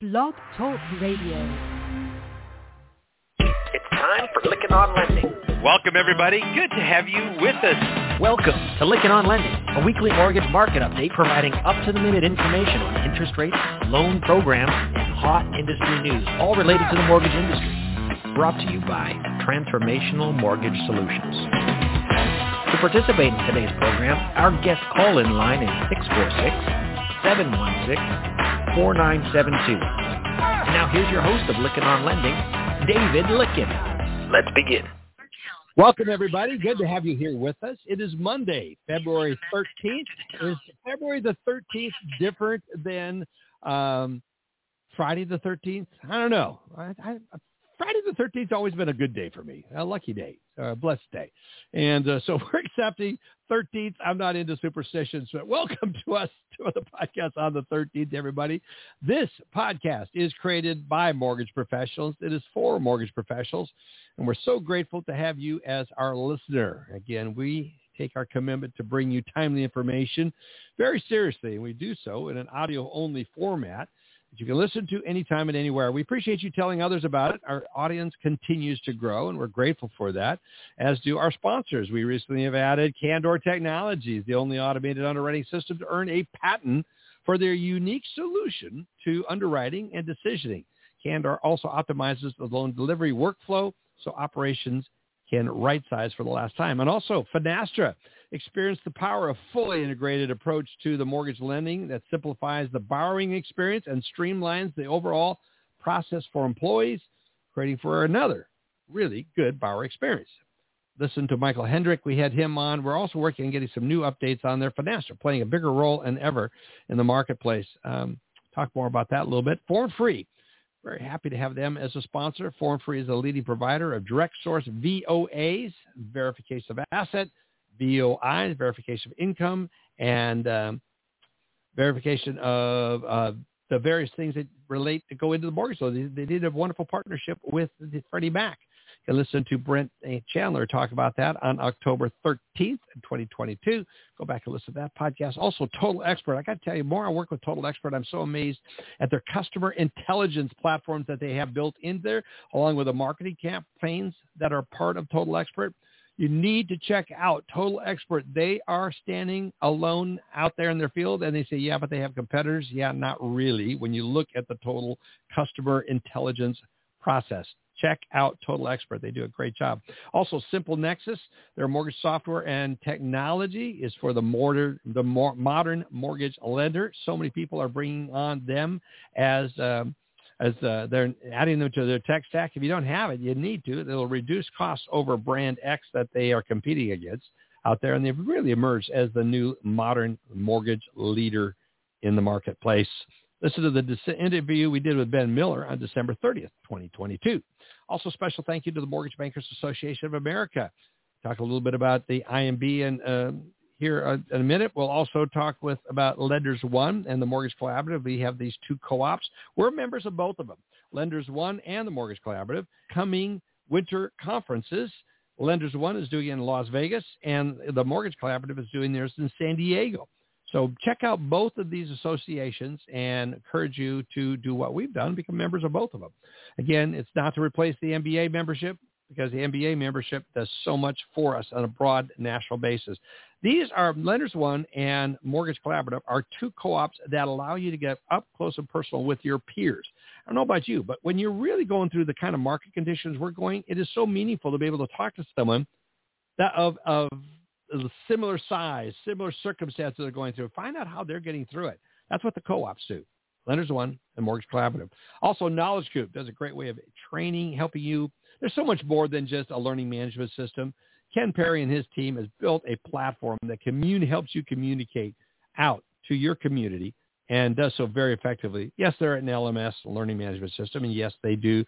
Blog Talk Radio. It's time for Lykken on Lending. Welcome, everybody. Good to have you with us. Welcome to Lykken on Lending, a weekly mortgage market update providing up-to-the-minute information on interest rates, loan programs, and hot industry news, all related to the mortgage industry. Brought to you by Transformational Mortgage Solutions. To participate in today's program, our guest call-in line is 646-716-4972. Now here's your host of Lykken on Lending, David Lykken. Let's begin. Welcome, everybody. Good to have you here with us. It is Monday, February 13th. Is February the 13th different than Friday the 13th? I don't know. Friday the 13th has always been a good day for me, a lucky day, a blessed day. And so we're accepting 13th. I'm not into superstitions, but welcome to us to the podcast on the 13th, everybody. This podcast is created by mortgage professionals. It is for mortgage professionals, and we're so grateful to have you as our listener. Again, we take our commitment to bring you timely information very seriously, and we do so in an audio-only format that you can listen to anytime and anywhere. We appreciate you telling others about it. Our audience continues to grow, and we're grateful for that, as do our sponsors. We recently have added Candor Technologies, the only automated underwriting system to earn a patent for their unique solution to underwriting and decisioning. Candor also optimizes the loan delivery workflow so operations can right-size for the last time. And also, Finastra. Experience the power of fully integrated approach to the mortgage lending that simplifies the borrowing experience and streamlines the overall process for employees, creating for another really good borrower experience. Listen to Michael Hendrick. We had him on. We're also working on getting some new updates on their Finastra, playing a bigger role than ever in the marketplace. Talk more about that a little bit. Form Free. Very happy to have them as a sponsor. Form Free is a leading provider of direct source VOAs, verification of asset, VOI, verification of income, and verification of the various things that relate to go into the mortgage. So they did a wonderful partnership with Freddie Mac. You can listen to Brent Chandler talk about that on October 13th, 2022. Go back and listen to that podcast. Also, Total Expert. I got to tell you, more I work with Total Expert, I'm so amazed at their customer intelligence platforms that they have built in there, along with the marketing campaigns that are part of Total Expert. You need to check out Total Expert. They are standing alone out there in their field, and they say, yeah, but they have competitors. Yeah, not really. When you look at the total customer intelligence process, check out Total Expert. They do a great job. Also, Simple Nexus, their mortgage software and technology is for the modern mortgage lender. So many people are bringing on them as they're adding them to their tech stack. If you don't have it, you need to. It'll reduce costs over brand X that they are competing against out there, and they've really emerged as the new modern mortgage leader in the marketplace. Listen to the interview we did with Ben Miller on December 30th, 2022. Also, special thank you to the Mortgage Bankers Association of America. Talk a little bit about the IMB and here in a minute. We'll also talk about Lenders One and the Mortgage Collaborative. We have these two co-ops. We're members of both of them, Lenders One and the Mortgage Collaborative, coming winter conferences. Lenders One is doing it in Las Vegas, and the Mortgage Collaborative is doing theirs in San Diego. So check out both of these associations and encourage you to do what we've done, become members of both of them. Again, it's not to replace the MBA membership, because the MBA membership does so much for us on a broad national basis. These are Lenders One and Mortgage Collaborative are two co-ops that allow you to get up close and personal with your peers. I don't know about you, but when you're really going through the kind of market conditions we're going, it is so meaningful to be able to talk to someone that of similar size, similar circumstances they're going through. Find out how they're getting through it. That's what the co-ops do. Lenders One and Mortgage Collaborative. Also, Knowledge Group does a great way of training, helping you. There's so much more than just a learning management system. Ken Perry and his team has built a platform that helps you communicate out to your community and does so very effectively. Yes, they're an LMS, learning management system, and yes, they do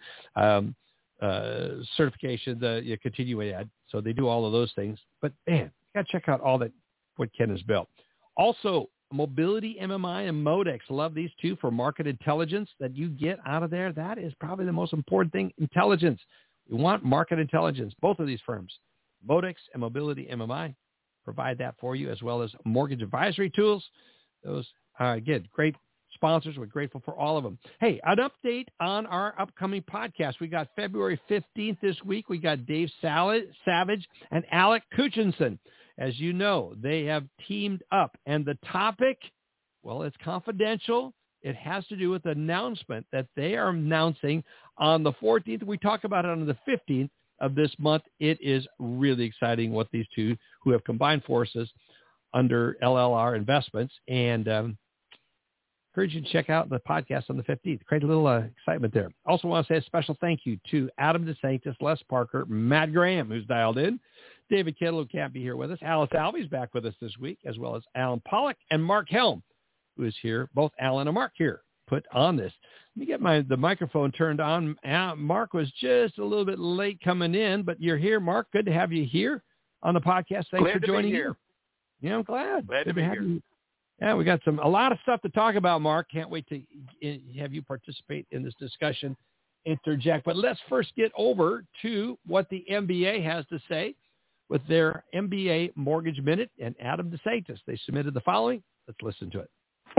certification, the continuing ed. So they do all of those things. But man, you got to check out what Ken has built. Also, Mobility MMI and Modex. Love these two for market intelligence that you get out of there. That is probably the most important thing, intelligence. We want market intelligence, both of these firms. Modex and Mobility MMI provide that for you, as well as mortgage advisory tools. Those, again, great sponsors. We're grateful for all of them. Hey, an update on our upcoming podcast. We got February 15th this week. We got Dave Savage and Alec Kuchinson. As you know, they have teamed up. And the topic, well, it's confidential. It has to do with the announcement that they are announcing on the 14th. We talk about it on the 15th of this month. It is really exciting what these two who have combined forces under LLR Investments. And encourage you to check out the podcast on the 15th. Create a little excitement there. Also want to say a special thank you to Adam DeSanctis, Les Parker, Matt Graham, who's dialed in, David Kittle, who can't be here with us, Alice Alvey's back with us this week, as well as Alan Pollock and Mark Helm, who is here. Both Alan and Mark here put on this. Let me get the microphone turned on. Mark was just a little bit late coming in, but you're here, Mark. Good to have you here on the podcast. Thanks for joining here. Yeah, I'm glad. Glad to be here. Yeah, we got a lot of stuff to talk about, Mark. Can't wait to have you participate in this discussion, interject. But let's first get over to what the MBA has to say with their MBA Mortgage Minute and Adam DeSanctis. They submitted the following. Let's listen to it.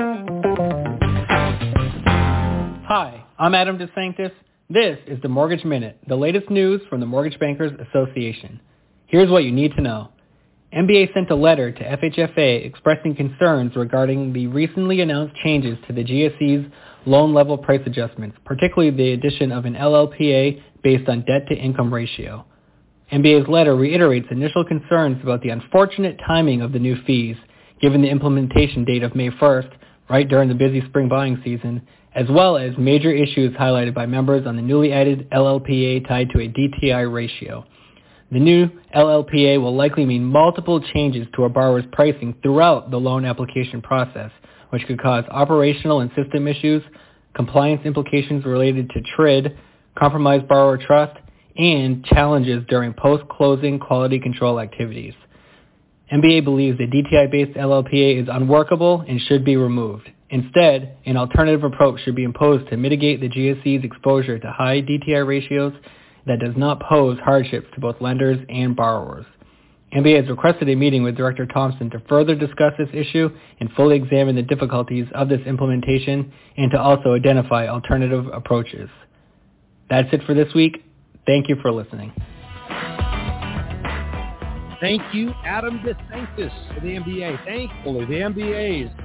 Hi, I'm Adam DeSanctis. This is the Mortgage Minute, the latest news from the Mortgage Bankers Association. Here's what you need to know. MBA sent a letter to FHFA expressing concerns regarding the recently announced changes to the GSE's loan level price adjustments, particularly the addition of an LLPA based on debt-to-income ratio. MBA's letter reiterates initial concerns about the unfortunate timing of the new fees, given the implementation date of May 1st, right during the busy spring buying season, as well as major issues highlighted by members on the newly added LLPA tied to a DTI ratio. The new LLPA will likely mean multiple changes to a borrower's pricing throughout the loan application process, which could cause operational and system issues, compliance implications related to TRID, compromised borrower trust, and challenges during post-closing quality control activities. MBA believes the DTI-based LLPA is unworkable and should be removed. Instead, an alternative approach should be imposed to mitigate the GSE's exposure to high DTI ratios that does not pose hardships to both lenders and borrowers. MBA has requested a meeting with Director Thompson to further discuss this issue and fully examine the difficulties of this implementation and to also identify alternative approaches. That's it for this week. Thank you for listening. Thank you, Adam DeSanctis for the MBA. Thankfully, the MBA is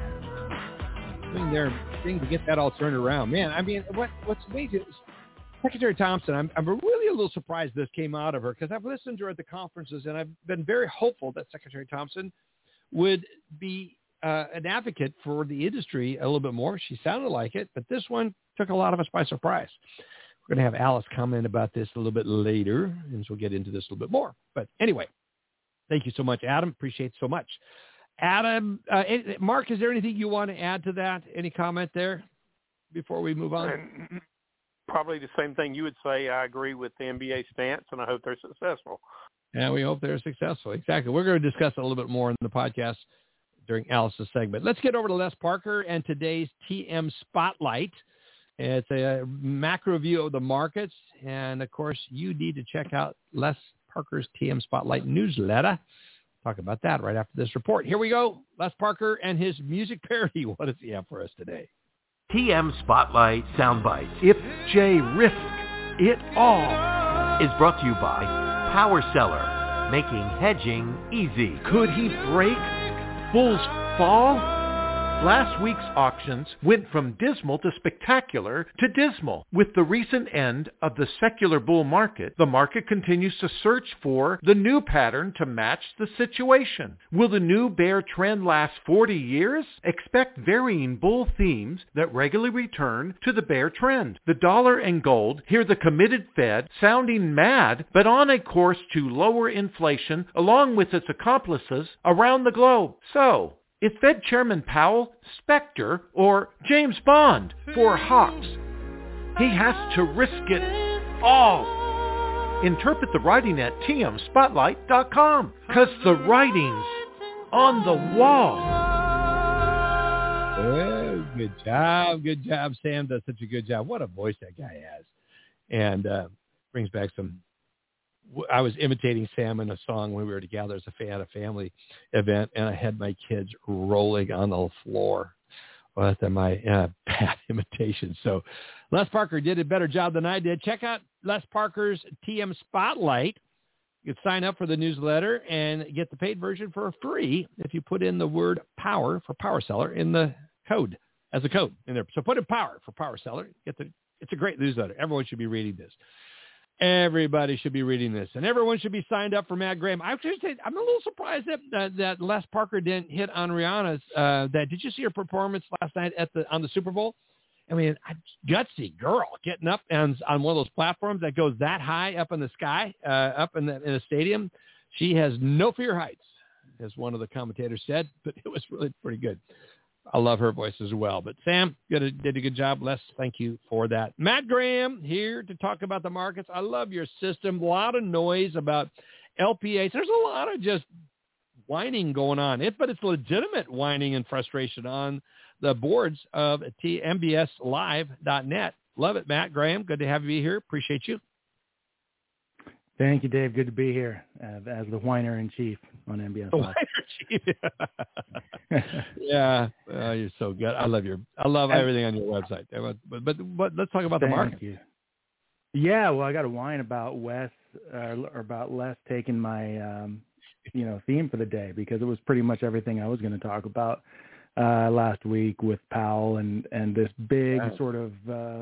doing their thing to get that all turned around. Man, I mean, what's amazing is Secretary Thompson, I'm really a little surprised this came out of her because I've listened to her at the conferences and I've been very hopeful that Secretary Thompson would be an advocate for the industry a little bit more. She sounded like it, but this one took a lot of us by surprise. We're going to have Alice comment about this a little bit later, and so we'll get into this a little bit more. But anyway, thank you so much, Adam. Appreciate it so much. Adam, Mark, is there anything you want to add to that? Any comment there before we move on? Probably the same thing you would say. I agree with the MBA stance, and I hope they're successful. Yeah, we hope they're successful. Exactly. We're going to discuss it a little bit more in the podcast during Alice's segment. Let's get over to Les Parker and today's TM Spotlight. It's a macro view of the markets. And, of course, you need to check out Les Parker's TM Spotlight newsletter. Talk about that right after this report. Here we go. Les Parker and his music parody. What does he have for us today? TM Spotlight Soundbites. If Jay risked it all is brought to you by Power Seller, making hedging easy. Could he break? Bulls fall? Last week's auctions went from dismal to spectacular to dismal. With the recent end of the secular bull market, the market continues to search for the new pattern to match the situation. Will the new bear trend last 40 years? Expect varying bull themes that regularly return to the bear trend. The dollar and gold hear the committed Fed sounding mad, but on a course to lower inflation along with its accomplices around the globe. So, is Fed Chairman Powell, Spectre, or James Bond for hawks? He has to risk it all. Interpret the writing at tmspotlight.com, because the writing's on the wall. Oh, good job. Good job. Sam does such a good job. What a voice that guy has. And brings back some... I was imitating Sam in a song when we were together as a family event, and I had my kids rolling on the floor. Well, that's my bad imitation. So Les Parker did a better job than I did. Check out Les Parker's TM Spotlight. You can sign up for the newsletter and get the paid version for free if you put in the word power for Power Seller in the code, as a code in there. So put in power for Power Seller. It's a great newsletter. Everyone should be reading this. Everybody should be reading this, and everyone should be signed up for Matt Graham. I'm a little surprised that Les Parker didn't hit on Rihanna's. Did you see her performance last night on the Super Bowl? I mean, gutsy girl getting up on one of those platforms that goes that high up in the sky, up in a stadium. She has no fear heights, as one of the commentators said, but it was really pretty good. I love her voice as well. But Sam did a good job. Les, thank you for that. Matt Graham here to talk about the markets. I love your system. A lot of noise about LPAs. There's a lot of just whining going on. But it's legitimate whining and frustration on the boards of mbslive.net. Love it, Matt Graham. Good to have you here. Appreciate you. Thank you, Dave. Good to be here as the whiner in chief on MBS. The whiner in chief. Yeah, you're so good. I love everything on your website. But let's talk about the market. Thank you. Yeah, well, I got to whine about about Les taking my theme for the day, because it was pretty much everything I was going to talk about last week with Powell and this big sort of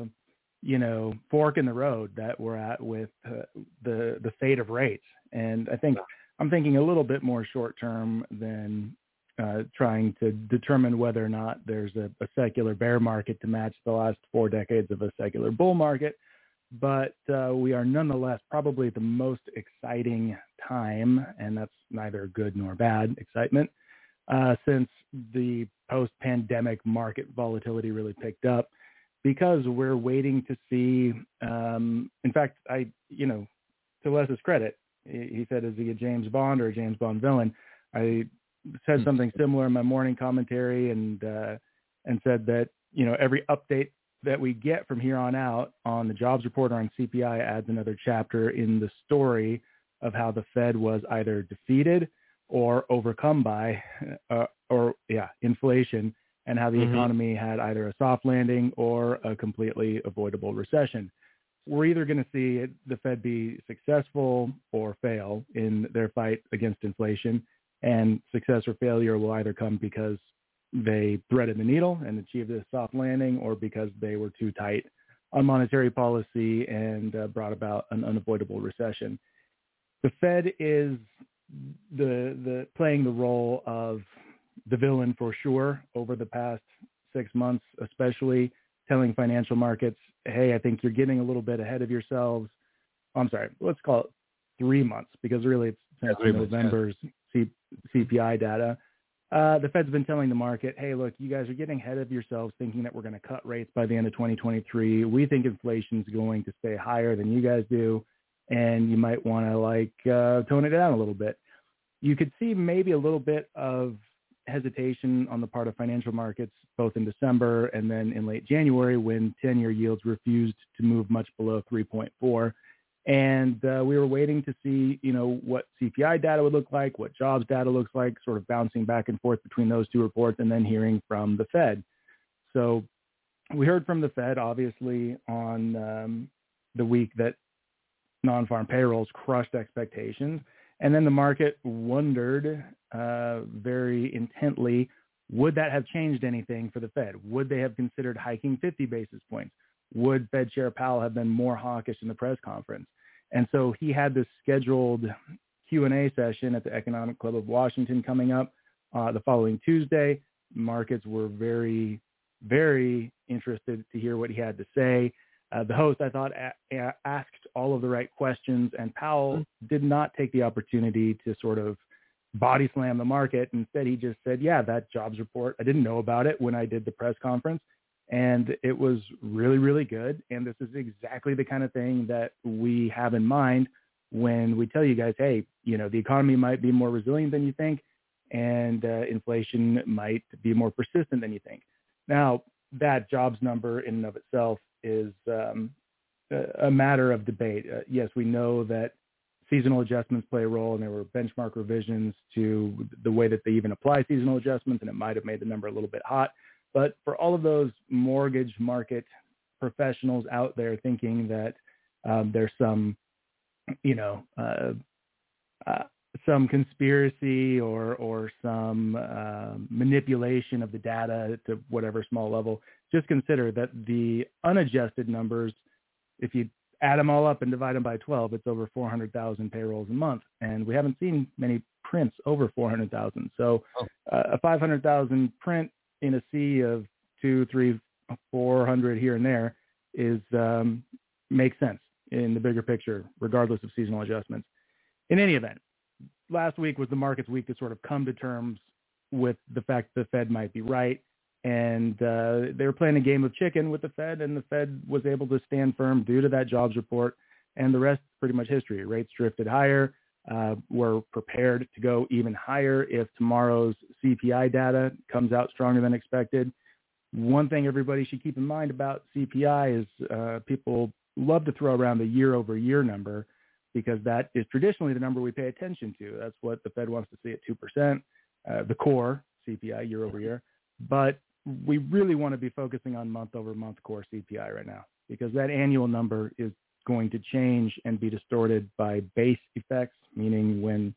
fork in the road that we're at with the fate of rates. And I think I'm thinking a little bit more short term than trying to determine whether or not there's a secular bear market to match the last 4 decades of a secular bull market. But we are nonetheless probably at the most exciting time, and that's neither good nor bad excitement, since the post-pandemic market volatility really picked up, because we're waiting to see, in fact, to Les's credit, he said, is he a James Bond or a James Bond villain? I said something similar in my morning commentary and said that, every update that we get from here on out on the jobs report or on CPI adds another chapter in the story of how the Fed was either defeated or overcome by, inflation, and how the economy had either a soft landing or a completely avoidable recession. We're either going to see the Fed be successful or fail in their fight against inflation, and success or failure will either come because they threaded the needle and achieved a soft landing, or because they were too tight on monetary policy and brought about an unavoidable recession. The Fed is the playing the role of the villain for sure over the past 6 months, especially telling financial markets, hey, I think you're getting a little bit ahead of yourselves. I'm sorry, let's call it 3 months, because really it's since November's CPI data. The Fed's been telling the market, hey, look, you guys are getting ahead of yourselves thinking that we're going to cut rates by the end of 2023. We think inflation's going to stay higher than you guys do, and you might want to tone it down a little bit. You could see maybe a little bit of hesitation on the part of financial markets, both in December and then in late January, when 10-year yields refused to move much below 3.4. And we were waiting to see, what CPI data would look like, what jobs data looks like, sort of bouncing back and forth between those two reports, and then hearing from the Fed. So we heard from the Fed, obviously, on the week that non-farm payrolls crushed expectations. And then the market wondered very intently, would that have changed anything for the Fed? Would they have considered hiking 50 basis points? Would Fed Chair Powell have been more hawkish in the press conference? And so he had this scheduled Q&A session at the Economic Club of Washington coming up the following Tuesday. Markets were very, very interested to hear what he had to say. The host, I thought, asked all of the right questions, and Powell did not take the opportunity to sort of body slam the market. Instead, he just said, yeah, that jobs report, I didn't know about it when I did the press conference, and it was really, really good. And this is exactly the kind of thing that we have in mind when we tell you guys, hey, the economy might be more resilient than you think, and inflation might be more persistent than you think. Now, that jobs number in and of itself is a matter of debate. Yes, we know that seasonal adjustments play a role, and there were benchmark revisions to the way that they even apply seasonal adjustments, and it might have made the number a little bit hot. But for all of those mortgage market professionals out there thinking that there's some, some conspiracy or some manipulation of the data to whatever small level, just consider that the unadjusted numbers, if you add them all up and divide them by 12, it's over 400,000 payrolls a month. And we haven't seen many prints over 400,000. So a 500,000 print in a sea of 200, 300, 400 here and there is makes sense in the bigger picture, regardless of seasonal adjustments. In any event, last week was the market's week to sort of come to terms with the fact that the Fed might be right. And they were playing a game of chicken with the Fed, and the Fed was able to stand firm due to that jobs report. And the rest is pretty much history. Rates drifted higher. We're prepared to go even higher if tomorrow's CPI data comes out stronger than expected. One thing everybody should keep in mind about CPI is people love to throw around the year-over-year number because that is traditionally the number we pay attention to. That's what the Fed wants to see at 2%, the core CPI year-over-year. But we really want to be focusing on month-over-month core CPI right now because that annual number is going to change and be distorted by base effects, meaning when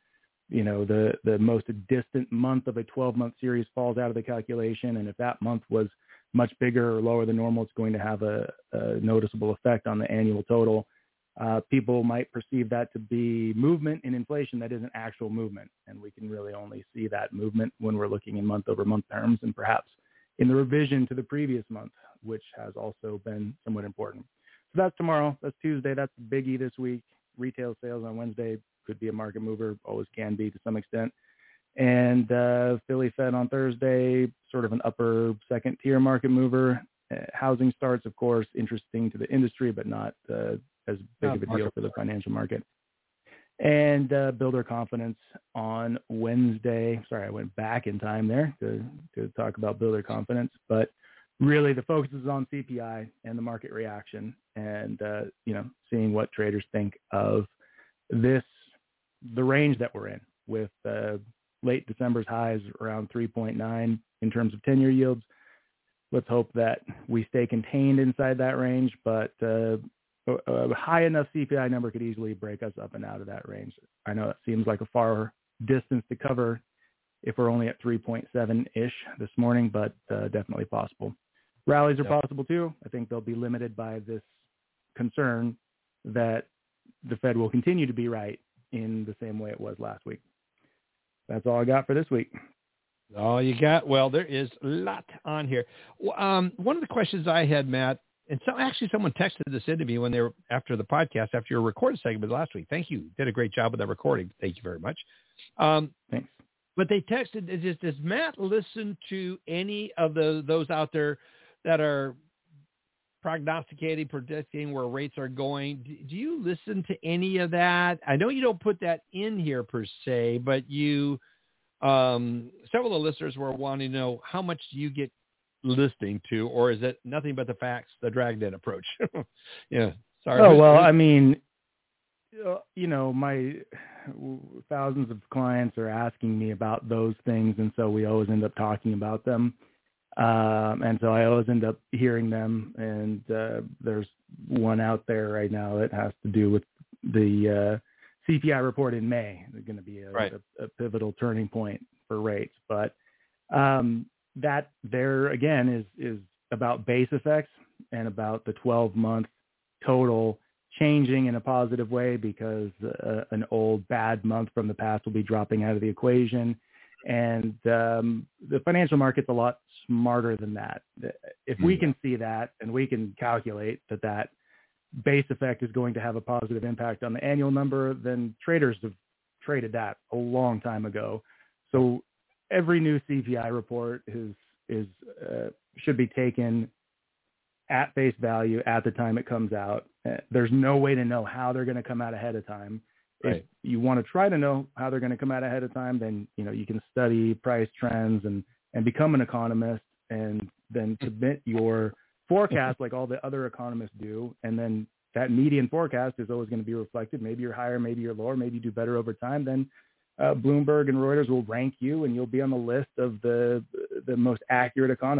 the most distant month of a 12-month series falls out of the calculation, and if that month was much bigger or lower than normal, it's going to have a noticeable effect on the annual total. People might perceive that to be movement in inflation that isn't actual movement, and we can really only see that movement when we're looking in month-over-month terms and perhaps in the revision to the previous month, which has also been somewhat important. So that's tomorrow. That's Tuesday. That's the biggie this week. Retail sales on Wednesday could be a market mover, always can be to some extent. And Philly Fed on Thursday, sort of an upper second tier market mover. Housing starts, of course, interesting to the industry, but not as big of a deal for the financial market. And builder confidence on Wednesday. Sorry, I went back in time there to talk about builder confidence, but really the focus is on CPI and the market reaction and, seeing what traders think of the range that we're in with late December's highs around 3.9 in terms of 10-year yields. Let's hope that we stay contained inside that range, but a high enough CPI number could easily break us up and out of that range. I know it seems like a far distance to cover if we're only at 3.7-ish this morning, but definitely possible. Rallies are possible too. I think they'll be limited by this concern that the Fed will continue to be right in the same way it was last week. That's all I got for this week. All you got? Well, there is a lot on here. One of the questions I had, Matt, and someone texted this into me when they were after the podcast, after your recorded segment last week. Thank you. Did a great job with that recording. Thank you very much. Thanks. But they texted, does Matt listen to any of those out there that are prognosticating, predicting where rates are going? Do you listen to any of that? I know you don't put that in here per se, but you, several of the listeners were wanting to know how much do you get listening to, or is it nothing but the facts, the Dragnet approach? Yeah. Sorry. Oh, well, I mean, my thousands of clients are asking me about those things. And so we always end up talking about them. And so I always end up hearing them. And there's one out there right now that has to do with the CPI report in May. It's going to be a pivotal turning point for rates. But that there again is about base effects and about the 12-month total changing in a positive way because an old bad month from the past will be dropping out of the equation. And the financial market's a lot smarter than that. If we can see that and we can calculate that base effect is going to have a positive impact on the annual number, then traders have traded that a long time ago. So every new CPI report should be taken at face value at the time it comes out. There's no way to know how they're going to come out ahead of time. Right. If you want to try to know how they're going to come out ahead of time, then you can study price trends and become an economist and then submit your forecast like all the other economists do. And then that median forecast is always going to be reflected. Maybe you're higher, maybe you're lower, maybe you do better over time. Then Bloomberg and Reuters will rank you and you'll be on the list of the most accurate economists.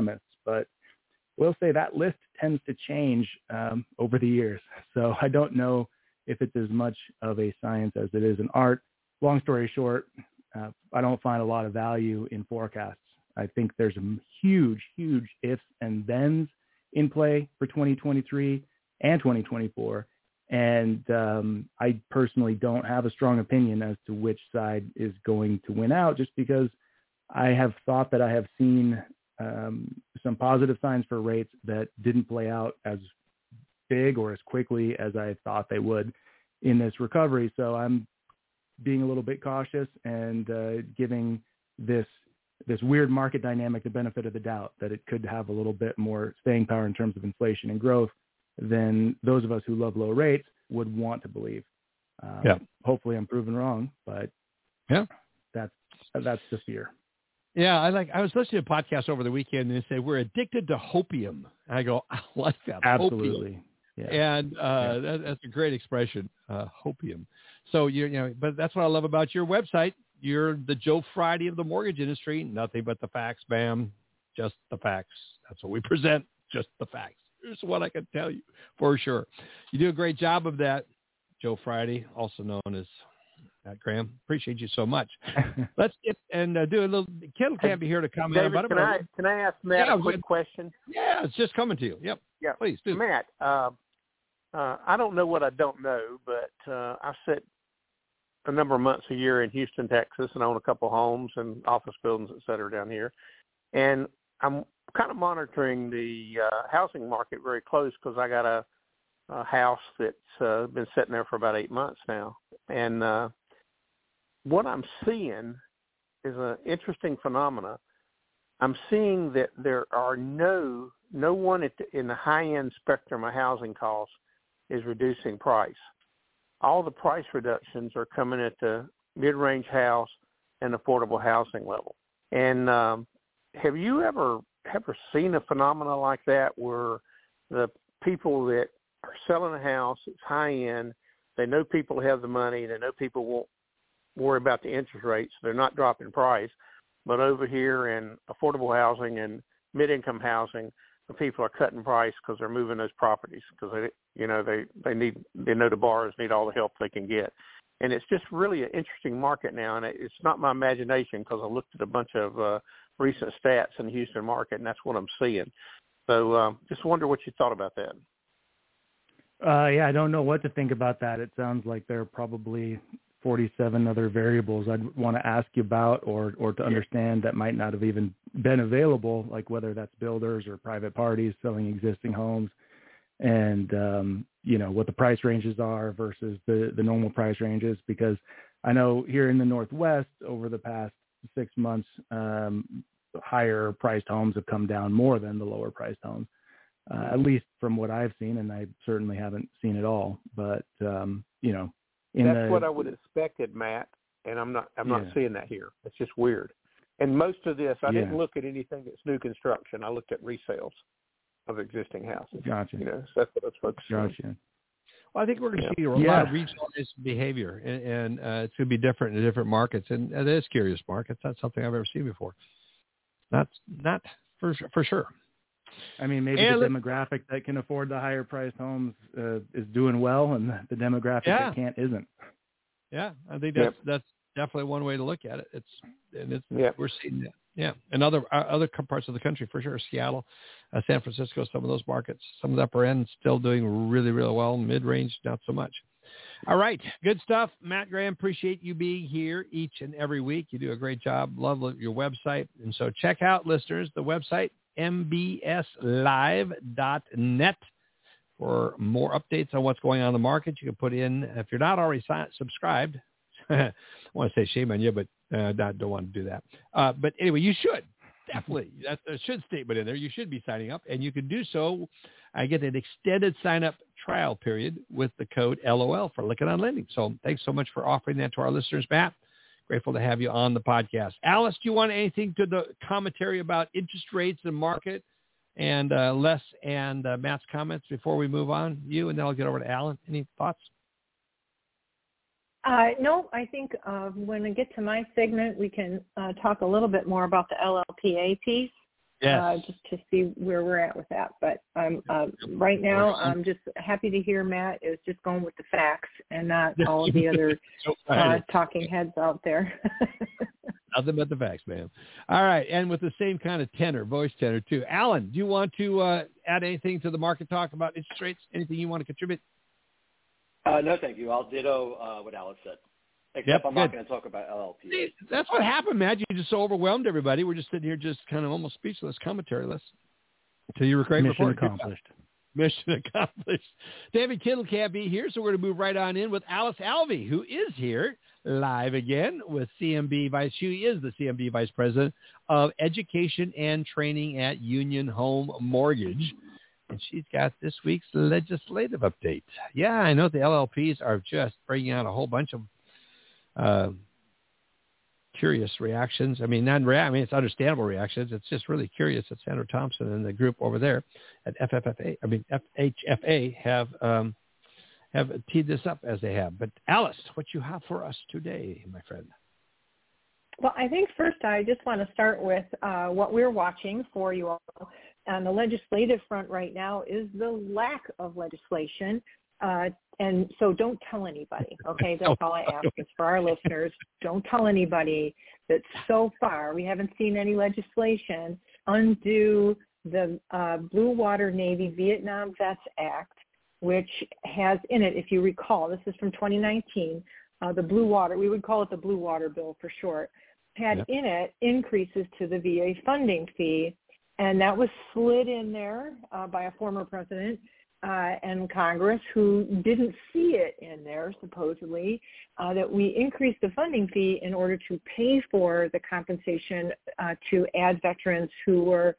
but we'll say that list tends to change over the years. So I don't know if it's as much of a science as it is an art. Long story short, I don't find a lot of value in forecasts. I think there's a huge, huge ifs and thens in play for 2023 and 2024. And I personally don't have a strong opinion as to which side is going to win out, just because I have thought that I have seen some positive signs for rates that didn't play out as big or as quickly as I thought they would in this recovery. So I'm being a little bit cautious and giving this weird market dynamic the benefit of the doubt that it could have a little bit more staying power in terms of inflation and growth than those of us who love low rates would want to believe. Hopefully I'm proven wrong, but that's the fear. Yeah, I was listening to a podcast over the weekend, and they say we're addicted to hopium. And I go, I like that. Absolutely. Hopium. Yeah. And that's a great expression, hopium. So but that's what I love about your website. You're the Joe Friday of the mortgage industry. Nothing but the facts, bam, just the facts. That's what we present, just the facts. Here's what I can tell you for sure. You do a great job of that, Joe Friday, also known as Matt Graham. Appreciate you so much. Let's get and do a little. Ken can't be here to comment David, about it. Can I ask Matt a quick question? Yeah, it's just coming to you. Yep. Yeah, please do. Matt, I don't know what I don't know, but I sit a number of months a year in Houston, Texas, and own a couple homes and office buildings, et cetera, down here. And I'm kind of monitoring the housing market very close because I got a house that's been sitting there for about 8 months now. And what I'm seeing is an interesting phenomena. I'm seeing that there are no one in the high-end spectrum of housing costs is reducing price. All the price reductions are coming at the mid-range house and affordable housing level. And have you ever seen a phenomena like that where the people that are selling a house, it's high-end, they know people have the money, they know people won't worry about the interest rates, so they're not dropping price, but over here in affordable housing and mid-income housing, the people are cutting price because they're moving those properties because they know the borrowers need all the help they can get. And it's just really an interesting market now, and it's not my imagination because I looked at a bunch of recent stats in the Houston market, and that's what I'm seeing. So just wonder what you thought about that. I don't know what to think about that. It sounds like there are probably 47 other variables I'd want to ask you about or to understand that might not have even been available, like whether that's builders or private parties selling existing homes and, what the price ranges are versus the normal price ranges. Because I know here in the Northwest over the past 6 months, higher priced homes have come down more than the lower priced homes, at least from what I've seen. And I certainly haven't seen it all, but, that's what I would have expected, Matt, and I'm not seeing that here. It's just weird. And most of this, I didn't look at anything that's new construction. I looked at resales of existing houses. Gotcha. So that's what I was focused on. Gotcha. Well, I think we're going to see a lot of regionalized behavior, and it's going to be different in different markets. And it is curious, Mark. It's not something I've ever seen before. Not for sure. I mean, maybe the demographic that can afford the higher priced homes is doing well, and the demographic that can't isn't. Yeah, I think that's definitely one way to look at it. We're seeing that. Yeah, and other parts of the country for sure. Seattle, San Francisco, some of those markets, some of the upper end still doing really, really well. Mid range, not so much. All right, good stuff, Matt Graham. Appreciate you being here each and every week. You do a great job. Love your website, and so check out, listeners, the website mbslive.net for more updates on what's going on in the market. You can put in, if you're not already subscribed, I want to say shame on you, but I don't want to do that. But anyway, you should. Definitely. That's a should statement in there. You should be signing up, and you can do so. I get an extended sign-up trial period with the code LOL for Lykken on Lending. So thanks so much for offering that to our listeners, Matt. Grateful to have you on the podcast. Alice, do you want anything to the commentary about interest rates and market and Les and Matt's comments before we move on? You, and then I'll get over to Alan. Any thoughts? No, I think when we get to my segment, we can talk a little bit more about the LLPA piece. just to see where we're at with that. But right now, I'm just happy to hear Matt is just going with the facts and not all of the other talking heads out there. Nothing but the facts, ma'am. All right, and with the same kind of voice tenor, too. Alan, do you want to add anything to the market talk about interest rates? Anything you want to contribute? No, thank you. I'll ditto what Alice said. Except I'm not going to talk about LLP. See, that's what happened, Matt. You just so overwhelmed everybody. We're just sitting here just kind of almost speechless, commentary-less. Until you were great. Mission accomplished. Mission accomplished. David Kittle can't be here, so we're going to move right on in with Alice Alvey, who is here live again with CMB Vice. She is the CMB Vice President of Education and Training at Union Home Mortgage. And she's got this week's legislative update. Yeah, I know the LLPs are just bringing out a whole bunch of curious reactions. I mean, it's understandable reactions. It's just really curious that Sandra Thompson and the group over there at FHFA have teed this up as they have. But Alice, what you have for us today, my friend? Well, I think first I just want to start with what we're watching for you all on the legislative front right now is the lack of legislation. And so don't tell anybody, okay? That's all I ask is for our listeners. Don't tell anybody that so far we haven't seen any legislation undo the Blue Water Navy Vietnam Vets Act, which has in it, if you recall, this is from 2019, the Blue Water, we would call it the Blue Water Bill for short, had in it increases to the VA funding fee, and that was slid in there by a former president and Congress who didn't see it in there, supposedly, that we increased the funding fee in order to pay for the compensation to add veterans who were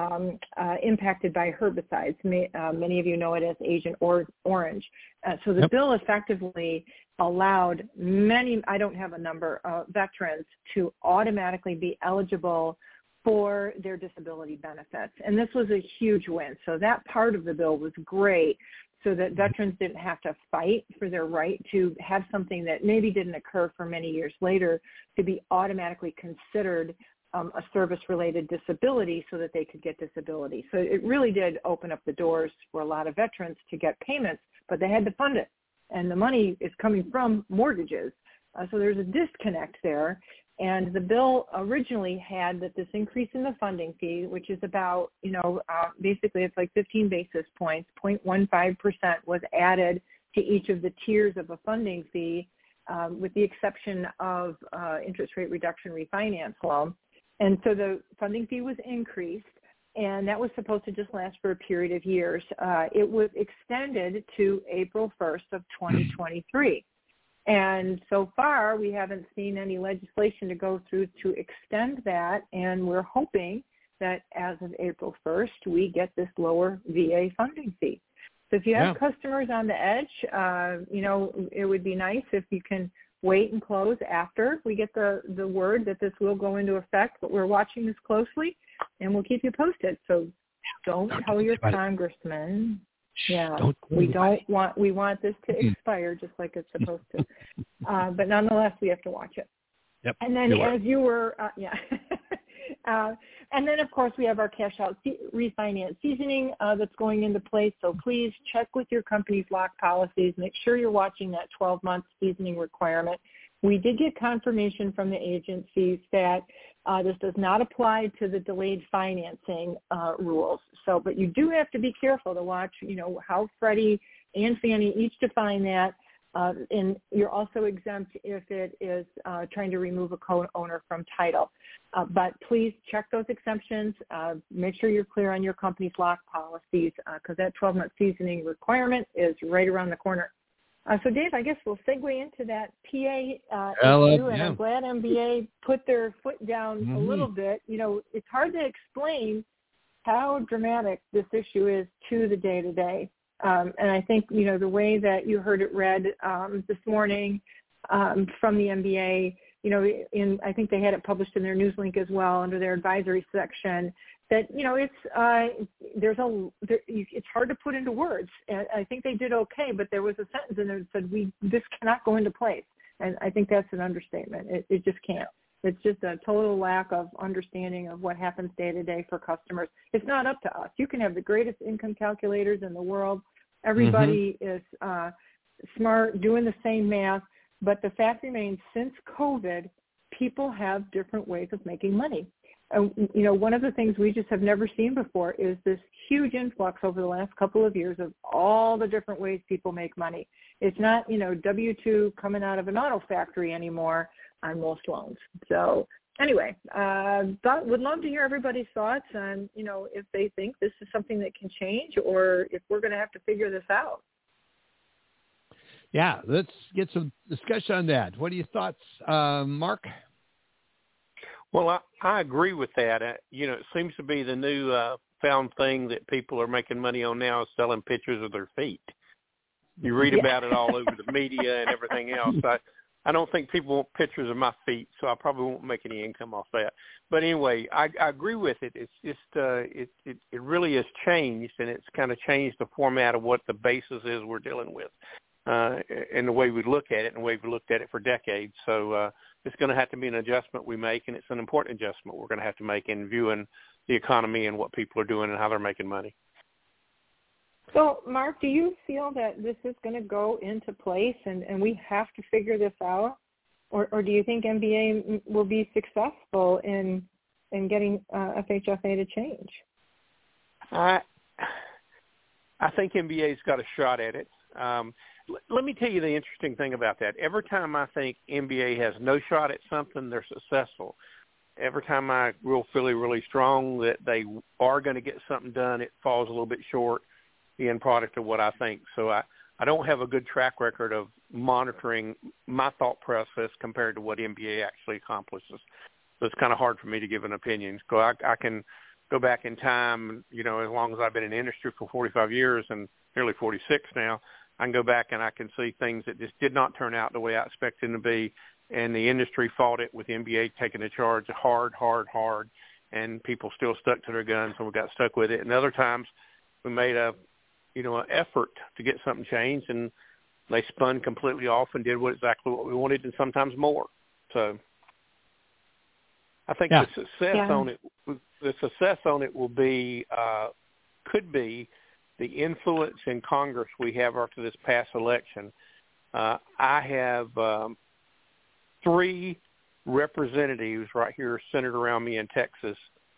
impacted by herbicides. Many of you know it as Agent Orange. So the bill effectively allowed many, I don't have a number, veterans to automatically be eligible for their disability benefits. And this was a huge win. So that part of the bill was great so that veterans didn't have to fight for their right to have something that maybe didn't occur for many years later to be automatically considered a service-related disability so that they could get disability. So it really did open up the doors for a lot of veterans to get payments, but they had to fund it. And the money is coming from mortgages. So there's a disconnect there. And the bill originally had that this increase in the funding fee, which is about, basically it's like 15 basis points, 0.15% was added to each of the tiers of a funding fee, with the exception of interest rate reduction refinance loan. And so the funding fee was increased, and that was supposed to just last for a period of years. It was extended to April 1st of 2023. And so far, we haven't seen any legislation to go through to extend that, and we're hoping that as of April 1st, we get this lower VA funding fee. So if you have customers on the edge, it would be nice if you can wait and close after we get the word that this will go into effect, but we're watching this closely, and we'll keep you posted. So don't tell your congressman. Yeah, we want this to expire just like it's supposed to. But nonetheless, we have to watch it. Yep. And then as you were, and then, of course, we have our cash out refinance seasoning that's going into place. So please check with your company's lock policies. Make sure you're watching that 12-month seasoning requirement. We did get confirmation from the agencies that this does not apply to the delayed financing rules. So, but you do have to be careful to watch, how Freddie and Fannie each define that. And you're also exempt if it is trying to remove a co-owner from title. But please check those exemptions. Make sure you're clear on your company's lock policies because that 12-month seasoning requirement is right around the corner. So, Dave, I guess we'll segue into that PA issue, and I'm glad MBA put their foot down a little bit. It's hard to explain how dramatic this issue is to the day-to-day. And I think, the way that you heard it read this morning from the MBA, I think they had it published in their news link as well under their advisory section, that, it's hard to put into words. And I think they did okay, but there was a sentence in there that said, this cannot go into place. And I think that's an understatement. It just can't. It's just a total lack of understanding of what happens day to day for customers. It's not up to us. You can have the greatest income calculators in the world. Everybody is smart, doing the same math. But the fact remains, since COVID, people have different ways of making money. One of the things we just have never seen before is this huge influx over the last couple of years of all the different ways people make money. It's not, W-2 coming out of an auto factory anymore on most loans. So anyway, would love to hear everybody's thoughts on, if they think this is something that can change or if we're going to have to figure this out. Yeah, let's get some discussion on that. What are your thoughts, Mark? Well, I agree with that. It seems to be the new found thing that people are making money on now is selling pictures of their feet. You read about it all over the media and everything else. I don't think people want pictures of my feet, so I probably won't make any income off that. But anyway, I agree with it. It's just it really has changed, and it's kind of changed the format of what the basis is we're dealing with, and the way we look at it, and the way we've looked at it for decades. So it's going to have to be an adjustment we make, and it's an important adjustment we're going to have to make in viewing the economy and what people are doing and how they're making money. So, Mark, do you feel that this is going to go into place and we have to figure this out? Or do you think MBA will be successful in getting FHFA to change? I think MBA's got a shot at it. Let me tell you the interesting thing about that. Every time I think MBA has no shot at something, they're successful. Every time I feel really strong that they are going to get something done, it falls a little bit short, the end product of what I think. So I don't have a good track record of monitoring my thought process compared to what MBA actually accomplishes. So it's kind of hard for me to give an opinion. So I can go back in time, as long as I've been in the industry for 45 years and nearly 46 now, I can go back and I can see things that just did not turn out the way I expected them to be. And the industry fought it with the MBA taking the charge hard, and people still stuck to their guns, and we got stuck with it. And other times we made an effort to get something changed, and they spun completely off and did exactly what we wanted, and sometimes more. So I think the success on it will be could be the influence in Congress we have after this past election. I have 3 representatives right here centered around me in Texas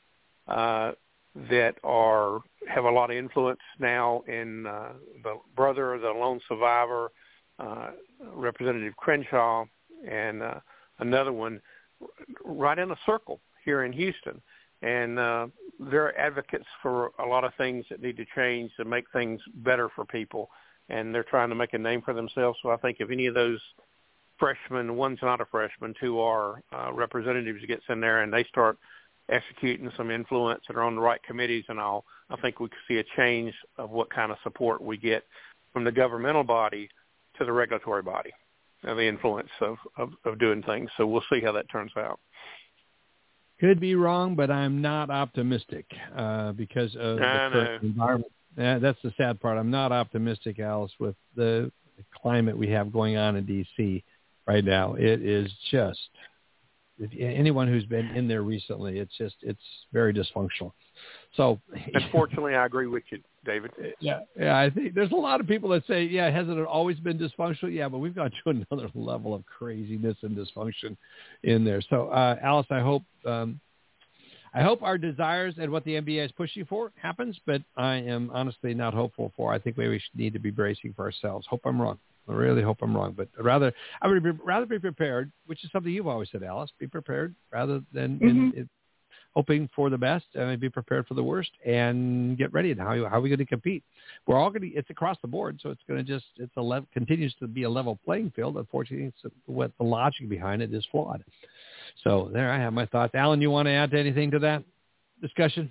that have a lot of influence now in the brother of the lone survivor, Representative Crenshaw, and another one right in a circle here in Houston. And they're advocates for a lot of things that need to change to make things better for people. And they're trying to make a name for themselves. So I think if any of those freshmen, one's not a freshman, 2 are representatives gets in there and they start executing some influence and are on the right committees and all, I think we could see a change of what kind of support we get from the governmental body to the regulatory body and the influence of doing things. So we'll see how that turns out. Could be wrong, but I'm not optimistic because of the current environment. That's the sad part. I'm not optimistic, Alice, with the climate we have going on in D.C. right now. It is just, anyone who's been in there recently, it's very dysfunctional. So, unfortunately, I agree with you, David. Yeah. I think there's a lot of people that say, hasn't it always been dysfunctional? Yeah, but we've got to another level of craziness and dysfunction in there. So, Alice, I hope our desires and what the NBA is pushing for happens, but I am honestly not hopeful for. I think maybe we need to be bracing for ourselves. Hope I'm wrong. I really hope I'm wrong, but I would rather be prepared, which is something you've always said, Alice. Be prepared rather than hoping for the best, and be prepared for the worst, and get ready. And how are we going to compete? We're all going to. It's across the board, so it's going to continues to be a level playing field. Unfortunately, what the logic behind it is flawed. So there, I have my thoughts. Alan, you want to add anything to that discussion?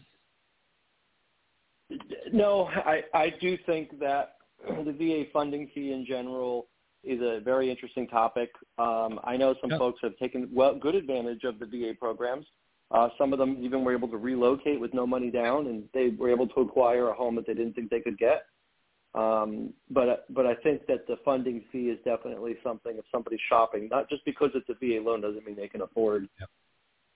No, I do think that the VA funding fee in general is a very interesting topic. I know some folks have taken good advantage of the VA programs. Some of them even were able to relocate with no money down, and they were able to acquire a home that they didn't think they could get. But I think that the funding fee is definitely something if somebody's shopping, not just because it's a VA loan doesn't mean they can afford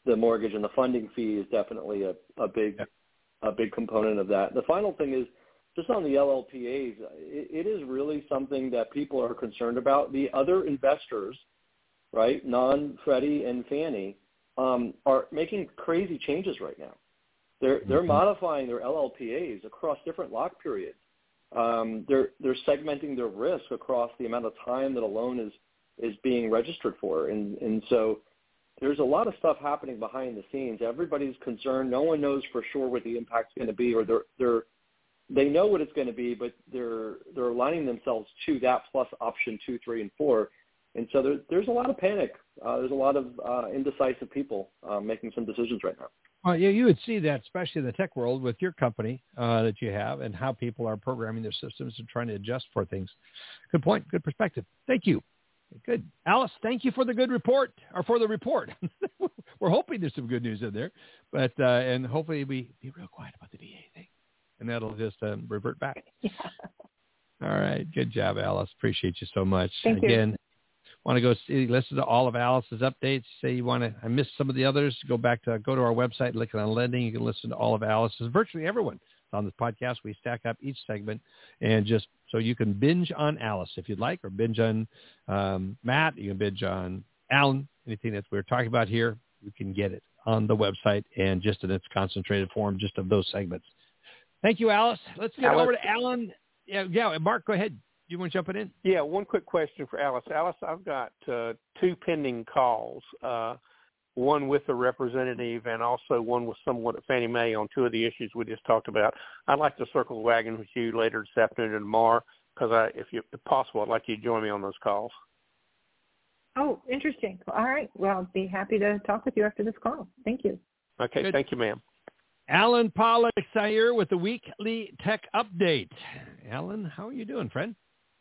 the mortgage and the funding fee is definitely a big component of that. The final thing is just on the LLPAs. It is really something that people are concerned about. The other investors, right, non-Freddie and Fannie, are making crazy changes right now. They're modifying their LLPAs across different lock periods. They're segmenting their risk across the amount of time that a loan is being registered for, and so there's a lot of stuff happening behind the scenes. Everybody's concerned. No one knows for sure what the impact's going to be, or they know what it's going to be, but they're aligning themselves to that plus option 2, 3, and 4. And so there's a lot of panic. There's a lot of indecisive people making some decisions right now. Well, yeah, you would see that, especially in the tech world with your company that you have and how people are programming their systems and trying to adjust for things. Good point. Good perspective. Thank you. Good. Alice, thank you for the good report, or for the report. We're hoping there's some good news in there, but and hopefully we be real quiet about the VA thing, and that'll just revert back. Yeah. All right. Good job, Alice. Appreciate you so much. Thank Again, you. Want to go listen to all of Alice's updates? Say you want to, I missed some of the others, go to our website, look on lending. You can listen to all of Alice's, virtually everyone on this podcast. We stack up each segment, and just so you can binge on Alice if you'd like, or binge on Matt. You can binge on Alan. Anything that we're talking about here, you can get it on the website and just in its concentrated form, just of those segments. Thank you, Alice. Let's get over to Alan. Yeah, Mark, go ahead. You want to jump it in? Yeah, one quick question for Alice. Alice, I've got 2 pending calls, one with a representative and also one with someone at Fannie Mae on 2 of the issues we just talked about. I'd like to circle the wagon with you later this afternoon and tomorrow because, if possible, I'd like you to join me on those calls. Oh, interesting. All right. Well, I'll be happy to talk with you after this call. Thank you. Okay. Good. Thank you, ma'am. Alan Pollack here with the weekly tech update. Alan, how are you doing, friend?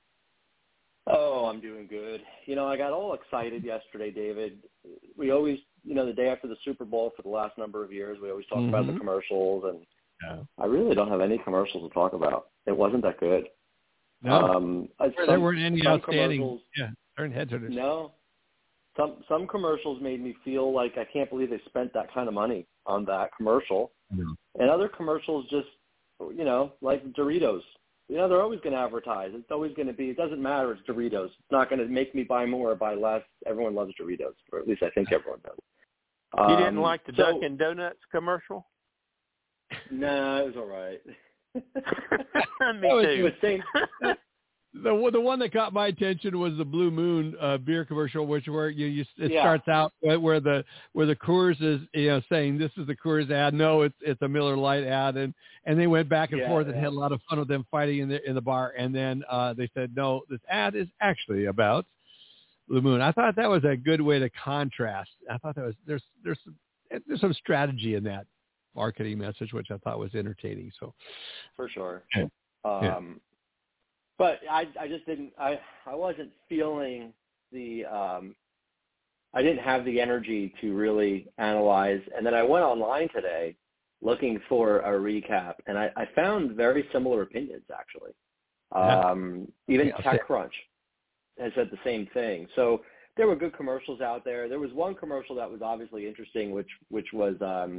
Oh, I'm doing good. I got all excited yesterday, David. We always, the day after the Super Bowl for the last number of years, we always talk about the commercials, and I really don't have any commercials to talk about. It wasn't that good. No, there weren't any outstanding. Yeah, turn head turns. No, some commercials made me feel like I can't believe they spent that kind of money on that commercial, and other commercials just, like Doritos. They're always going to advertise. It's always going to be, it doesn't matter. It's Doritos. It's not going to make me buy more or buy less. Everyone loves Doritos, or at least I think everyone does. You didn't like the Dunkin' Donuts commercial? No, it was all right. Me too. The one that caught my attention was the Blue Moon beer commercial, which it starts out where the Coors is saying this is the Coors ad. No, it's a Miller Lite ad, and they went back and forth and had a lot of fun with them fighting in the bar, and then they said no, this ad is actually about Blue Moon. I thought that was a good way to contrast. I thought that was there's some strategy in that marketing message, which I thought was entertaining. So for sure. Yeah. But I just didn't. I wasn't feeling the. I didn't have the energy to really analyze. And then I went online today, looking for a recap, and I found very similar opinions actually. Even TechCrunch has said the same thing. So there were good commercials out there. There was one commercial that was obviously interesting, which was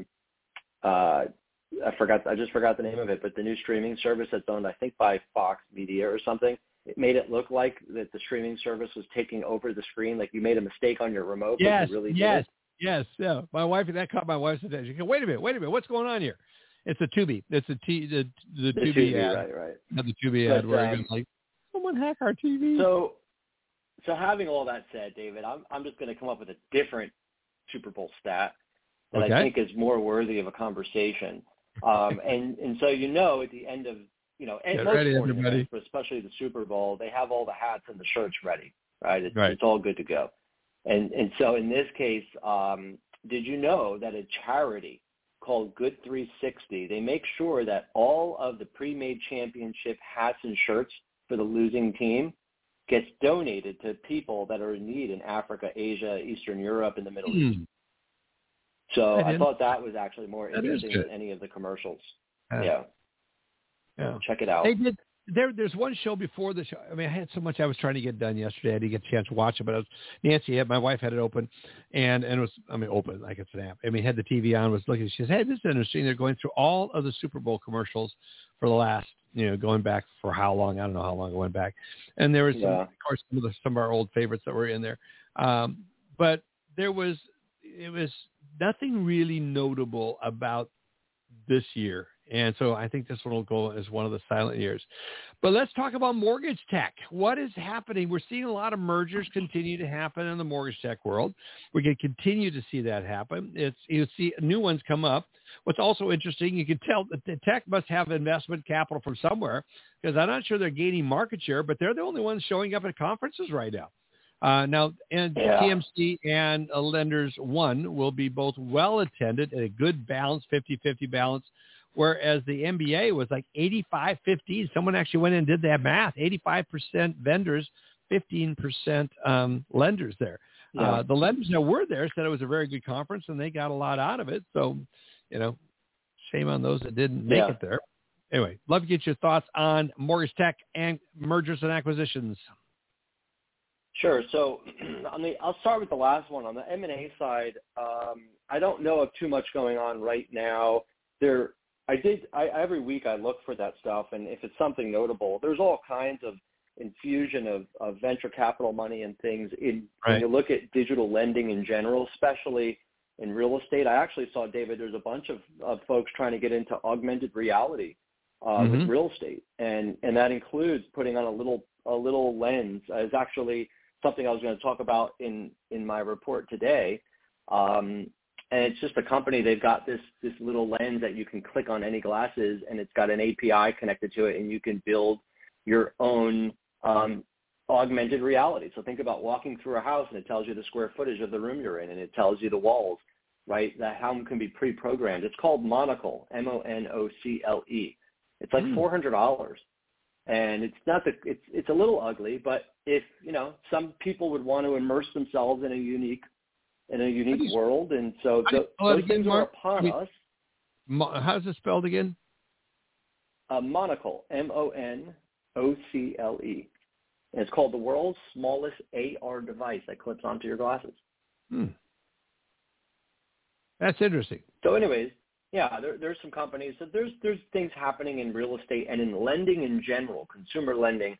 I just forgot the name of it, but the new streaming service that's owned, I think, by Fox Media or something. It made it look like that the streaming service was taking over the screen, like you made a mistake on your remote. Yes, but you really yes, did. yes. Yeah. That caught my wife's attention. She goes, wait a minute, what's going on here? It's a Tubi. It's the Tubi ad. Right. Not the Tubi ad where you're like, someone hack our TV. So having all that said, David, I'm just going to come up with a different Super Bowl stat that I think is more worthy of a conversation. And so at the end of and most sporting events, but especially the Super Bowl, they have all the hats and the shirts ready, right? It's all good to go. And so in this case, did you know that a charity called Good 360, they make sure that all of the pre-made championship hats and shirts for the losing team gets donated to people that are in need in Africa, Asia, Eastern Europe, and the Middle East. So I thought that was actually more interesting than any of the commercials. Yeah. Check it out. There's one show before the show. I mean, I had so much I was trying to get done yesterday. I didn't get a chance to watch it, but my wife had it open, and it was, open like it's an app. Had the TV on, was looking. She says, "Hey, this is interesting. They're going through all of the Super Bowl commercials for the last, going back for how long? I don't know how long it went back." And there was, of course, some of our old favorites that were in there, but it was nothing really notable about this year. And so I think this one will go as one of the silent years. But let's talk about mortgage tech. What is happening? We're seeing a lot of mergers continue to happen in the mortgage tech world. We're going to continue to see that happen. You see new ones come up. What's also interesting, you can tell that the tech must have investment capital from somewhere, because I'm not sure they're gaining market share, but they're the only ones showing up at conferences right now. TMC and Lenders One will be both well attended at a good balance, 50-50 balance, whereas the MBA was like 85-15. Someone actually went in and did that math. 85% vendors, 15% lenders there. Yeah. The lenders that were there said it was a very good conference, and they got a lot out of it. So, shame on those that didn't make it there. Anyway, love to get your thoughts on mortgage tech and mergers and acquisitions. Sure. So I'll start with the last one. On the M&A side, I don't know of too much going on right now. Every week I look for that stuff, and if it's something notable, there's all kinds of infusion of venture capital money and things. When you look at digital lending in general, especially in real estate, I actually saw, David, there's a bunch of folks trying to get into augmented reality with real estate, and that includes putting on a little lens. It's actually something I was going to talk about in my report today. And it's just a company, they've got this little lens that you can click on any glasses, and it's got an API connected to it, and you can build your own augmented reality. So think about walking through a house, and it tells you the square footage of the room you're in, and it tells you the walls, right? That how can be pre-programmed. It's called Monocle, Monocle. It's like $400. And it's a little ugly, but if, some people would want to immerse themselves in a unique world, and so those things are upon us. How's it spelled again? Monocle, Monocle. And it's called the world's smallest AR device that clips onto your glasses. That's interesting. So anyways, there's some companies. So there's things happening in real estate and in lending in general, consumer lending.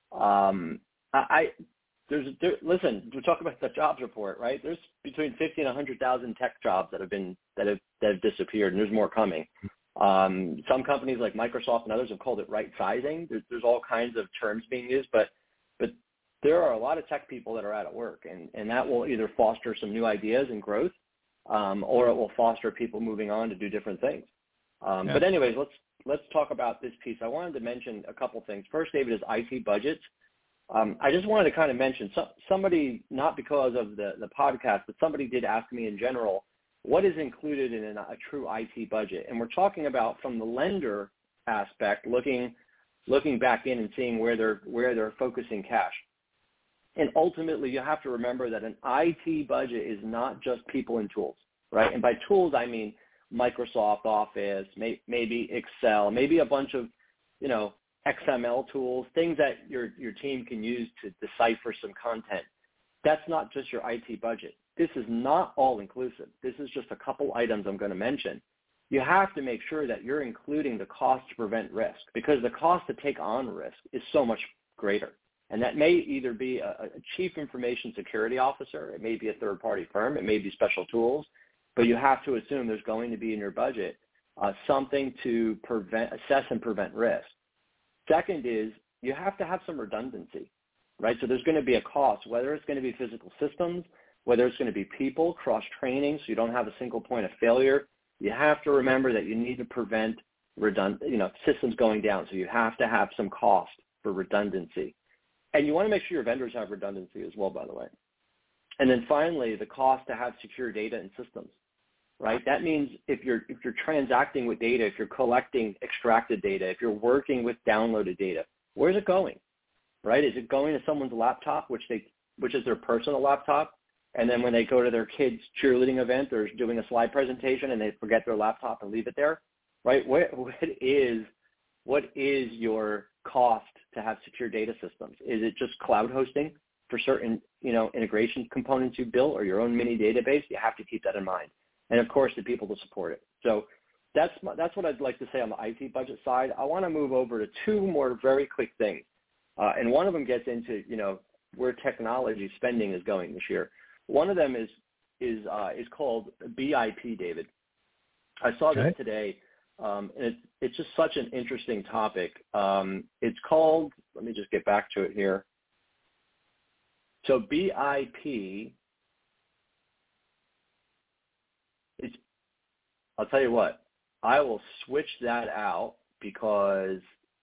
Listen, we talk about the jobs report, right? There's between 50 and 100,000 tech jobs that have disappeared, and there's more coming. Some companies like Microsoft and others have called it right sizing. There's all kinds of terms being used, but there are a lot of tech people that are out of work, and that will either foster some new ideas and growth, or it will foster people moving on to do different things. But anyways, let's talk about this piece. I wanted to mention a couple things. First, David, is IT budgets. I just wanted to kind of mention somebody, not because of the podcast, but somebody did ask me in general, what is included in a true IT budget? And we're talking about from the lender aspect, looking back in and seeing where they're focusing cash. And ultimately, you have to remember that an IT budget is not just people and tools, right? And by tools, I mean Microsoft Office, maybe Excel, maybe a bunch of, XML tools, things that your team can use to decipher some content. That's not just your IT budget. This is not all inclusive. This is just a couple items I'm going to mention. You have to make sure that you're including the cost to prevent risk, because the cost to take on risk is so much greater. And that may either be a chief information security officer, it may be a third-party firm, it may be special tools, but you have to assume there's going to be in your budget something to assess and prevent risk. Second is you have to have some redundancy, right? So there's going to be a cost, whether it's going to be physical systems, whether it's going to be people, cross-training, so you don't have a single point of failure. You have to remember that you need to prevent systems going down, so you have to have some cost for redundancy. And you want to make sure your vendors have redundancy as well, by the way. And then finally, the cost to have secure data and systems, right? That means if you're transacting with data, if you're collecting extracted data, if you're working with downloaded data, where's it going, right? Is it going to someone's laptop, which is their personal laptop, and then when they go to their kid's cheerleading event, they're doing a slide presentation and they forget their laptop and leave it there, right? What is your cost to have secure data systems? Is it just cloud hosting for certain, integration components you build or your own mini database? You have to keep that in mind. And of course, the people to support it. So that's what I'd like to say on the IT budget side. I want to move over to two more very quick things. And one of them gets into, where technology spending is going this year. One of them is called BIP, David. I saw this today, and it's just such an interesting topic. It's called, let me just get back to it here. So BIP, I'll tell you what, I will switch that out because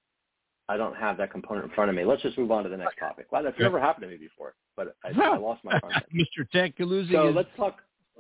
I don't have that component in front of me. Let's just move on to the next topic. Wow, that's never happened to me before, but I lost my content. Mr. Tech losing. So let's talk.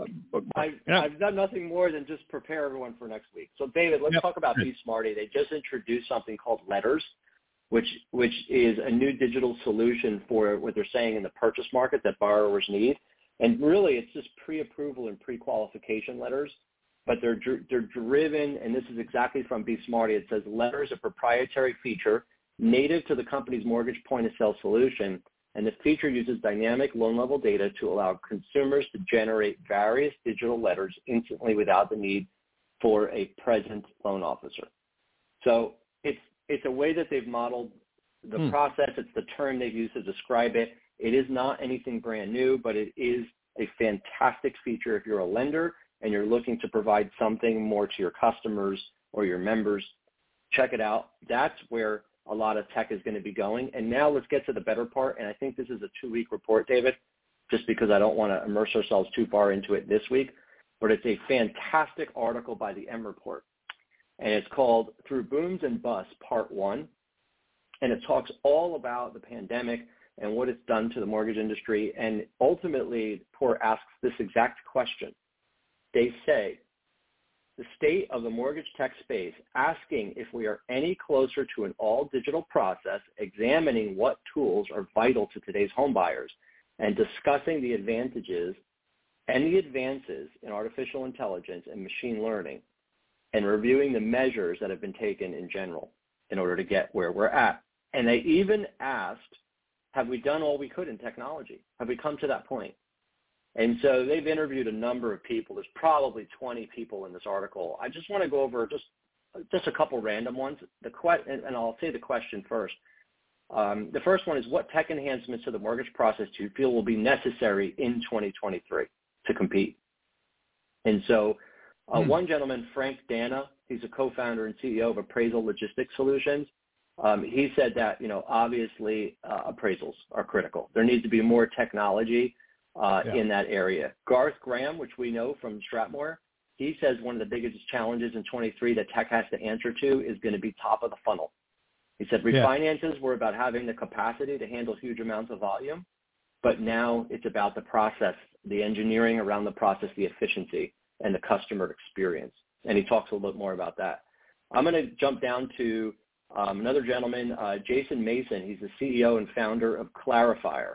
I've done nothing more than just prepare everyone for next week. So David, let's talk about Be Smarty. They just introduced something called Letters, which is a new digital solution for what they're saying in the purchase market that borrowers need. And really, it's just pre-approval and pre-qualification letters. But they're driven, and this is exactly from Be Smarty. It says Letters, a proprietary feature native to the company's mortgage point-of-sale solution, and the feature uses dynamic loan-level data to allow consumers to generate various digital letters instantly without the need for a present loan officer. So it's a way that they've modeled the process. It's the term they've used to describe it. It is not anything brand new, but it is a fantastic feature if you're a lender and you're looking to provide something more to your customers or your members. Check it out. That's where a lot of tech is going to be going. And now let's get to the better part. And I think this is a 2-week report, David, just because I don't want to immerse ourselves too far into it this week. But it's a fantastic article by the M Report. And it's called Through Booms and Busts, Part 1. And it talks all about the pandemic and what it's done to the mortgage industry. And ultimately, the report asks this exact question. They say, the state of the mortgage tech space, asking if we are any closer to an all-digital process, examining what tools are vital to today's home buyers, and discussing the advantages and the advances in artificial intelligence and machine learning, and reviewing the measures that have been taken in general in order to get where we're at. And they even asked, have we done all we could in technology? Have we come to that point? And so they've interviewed a number of people. There's probably 20 people in this article. I just want to go over just a couple random ones. And I'll say the question first. The first one is, what tech enhancements to the mortgage process do you feel will be necessary in 2023 to compete? And so one gentleman, Frank Dana, he's a co-founder and CEO of Appraisal Logistics Solutions. He said that, obviously appraisals are critical. There needs to be more technology in that area. Garth Graham, which we know from Stratmore, he says one of the biggest challenges in 23 that tech has to answer to is going to be top of the funnel. He said refinances were about having the capacity to handle huge amounts of volume, but now it's about the process, the engineering around the process, the efficiency, and the customer experience. And he talks a little bit more about that. I'm going to jump down to another gentleman, Jason Mason. He's the CEO and founder of Clarifier.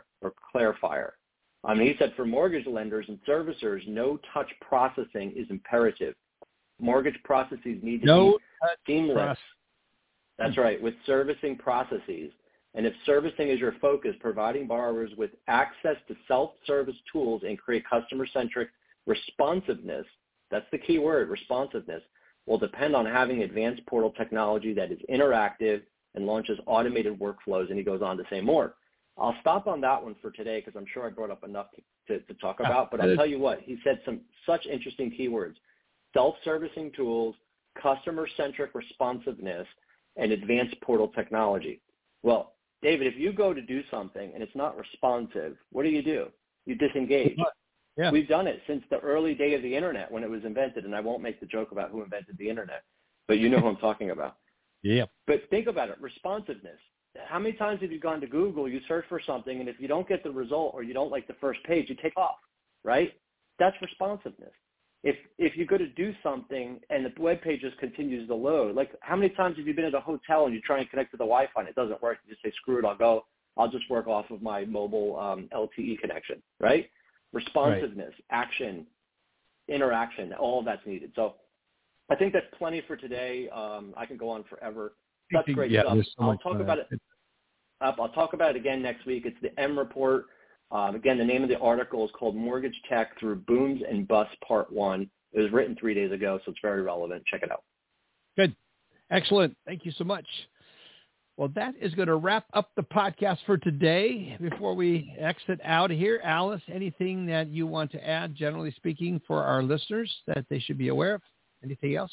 He said for mortgage lenders and servicers, no-touch processing is imperative. Mortgage processes need to be seamless. That's right, with servicing processes. And if servicing is your focus, providing borrowers with access to self-service tools and create customer-centric responsiveness, that's the key word, responsiveness, will depend on having advanced portal technology that is interactive and launches automated workflows. And he goes on to say more. I'll stop on that one for today because I'm sure I brought up enough to talk about. But I'll tell you what, he said some such interesting keywords: self-servicing tools, customer-centric responsiveness, and advanced portal technology. Well, David, if you go to do something and it's not responsive, what do? You disengage. Yeah. We've done it since the early day of the Internet when it was invented, and I won't make the joke about who invented the Internet, but you know who I'm talking about. Yeah. But think about it, responsiveness. How many times have you gone to Google, you search for something, and if you don't get the result or you don't like the first page, you take off, right? That's responsiveness. If you go to do something and the web page just continues to load, like how many times have you been at a hotel and you try and connect to the Wi-Fi and it doesn't work? You just say, screw it, I'll just work off of my mobile LTE connection, right? Responsiveness, action, interaction, all of that's needed. So I think that's plenty for today. I can go on forever. That's great yeah, stuff. So I'll talk about it. I'll talk about it again next week. It's the M Report. Again, the name of the article is called Mortgage Tech Through Booms and Busts Part 1. It was written 3 days ago, so it's very relevant. Check it out. Good. Excellent. Thank you so much. Well, that is going to wrap up the podcast for today. Before we exit out of here, Alice, anything that you want to add, generally speaking, for our listeners that they should be aware of? Anything else?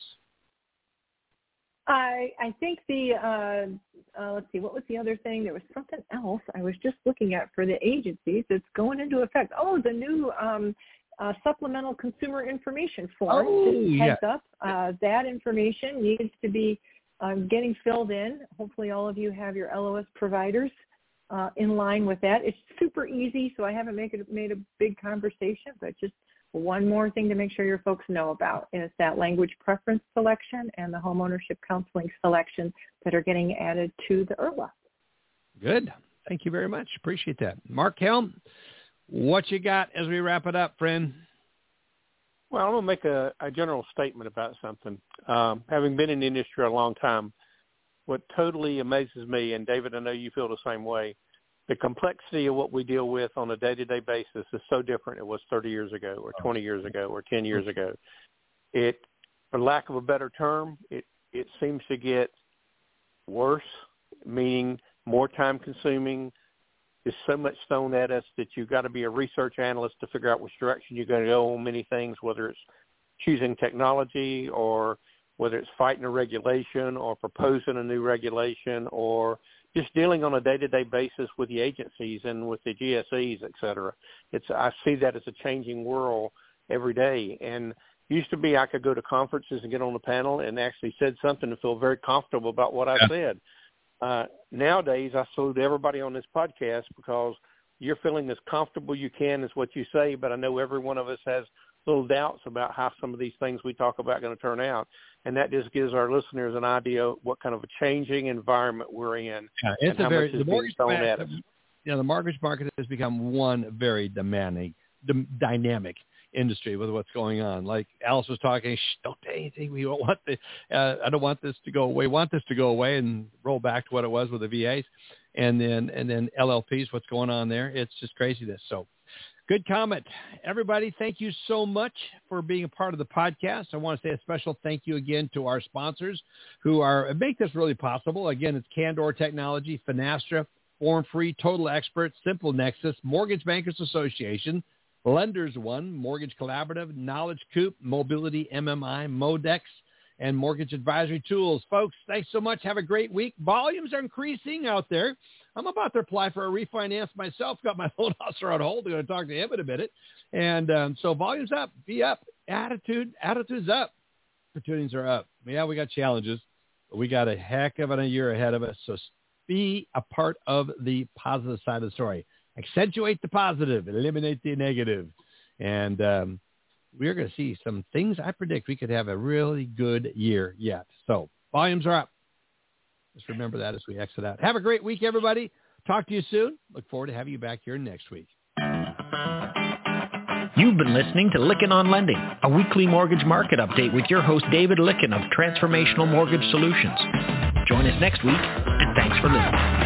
I think let's see, what was the other thing? There was something else I was just looking at for the agencies that's going into effect. Oh, the new supplemental consumer information form. Heads up. That information needs to be getting filled in. Hopefully all of you have your LOS providers in line with that. It's super easy, so I haven't made a big conversation, but just one more thing to make sure your folks know about is that language preference selection and the homeownership counseling selection that are getting added to the IRLA. Good. Thank you very much. Appreciate that. Mark Helm, what you got as we wrap it up, friend? Well, I'm going to make a general statement about something. Having been in the industry a long time, what totally amazes me, and David, I know you feel the same way, the complexity of what we deal with on a day-to-day basis is so different than it was 30 years ago or 20 years ago or 10 years ago. It, for lack of a better term, it seems to get worse, meaning more time-consuming. There's so much thrown at us that you've got to be a research analyst to figure out which direction you're going to go on many things, whether it's choosing technology or whether it's fighting a regulation or proposing a new regulation or just dealing on a day-to-day basis with the agencies and with the GSEs, et cetera. I see that as a changing world every day. And used to be I could go to conferences and get on the panel and actually said something and feel very comfortable about what I said. Nowadays, I salute everybody on this podcast because you're feeling as comfortable you can as what you say, but I know every one of us has little doubts about how some of these things we talk about are going to turn out. And that just gives our listeners an idea of what kind of a changing environment we're in. Yeah, it's a very, the mortgage market, the mortgage market has become one very dynamic industry with what's going on. Like Alice was talking, don't pay anything. We don't want I don't want this to go away. We want this to go away and roll back to what it was with the VAs, and then LLPs. What's going on there? It's just craziness. So, good comment, everybody. Thank you so much for being a part of the podcast. I want to say a special thank you again to our sponsors who make this really possible. Again, it's Candor Technology, Finastra, Form Free, Total Expert, Simple Nexus, Mortgage Bankers Association, Lenders One, Mortgage Collaborative, Knowledge Coop, Mobility MMI, Modex, and Mortgage Advisory Tools. Folks, thanks so much. Have a great week. Volumes are increasing out there. I'm about to apply for a refinance myself. Got my loan officer on hold. I'm going to talk to him in a minute. And so volume's up. Be up. Attitude's up. Opportunities are up. Yeah, we got challenges, but we got a heck of a year ahead of us. So be a part of the positive side of the story. Accentuate the positive, eliminate the negative. And we're going to see some things. I predict we could have a really good year yet. So volumes are up. Just remember that as we exit out. Have a great week, everybody. Talk to you soon. Look forward to having you back here next week. You've been listening to Lykken on Lending, a weekly mortgage market update with your host, David Lykken of Transformational Mortgage Solutions. Join us next week, and thanks for listening.